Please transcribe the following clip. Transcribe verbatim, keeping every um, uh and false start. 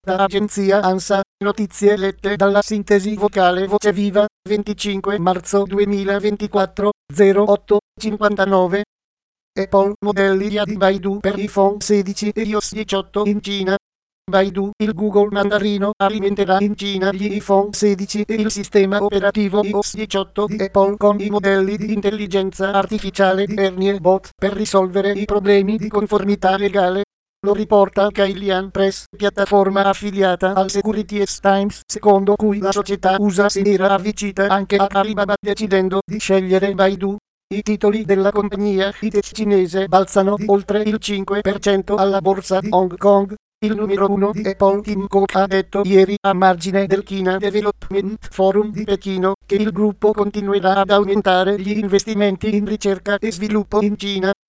Da agenzia ANSA, notizie lette dalla sintesi vocale Voce Viva, venticinque marzo duemilaventiquattro, zero otto cinquantanove. Apple modelli di Baidu per iPhone sedici e iOS diciotto in Cina. Baidu, il Google mandarino, alimenterà in Cina gli iPhone sedici e il sistema operativo iOS diciotto di Apple con i modelli di intelligenza artificiale di Ernie Bot per risolvere i problemi di conformità legale. Lo riporta Cailian Press, piattaforma affiliata al Securities Times, secondo cui la società U S A si era avvicita anche a Alibaba decidendo di scegliere Baidu. I titoli della compagnia high-tech cinese balzano di oltre il cinque per cento alla borsa di Hong Kong. Il numero uno di Apple Tim Cook ha detto ieri a margine del China Development Forum di Pechino che il gruppo continuerà ad aumentare gli investimenti in ricerca e sviluppo in Cina.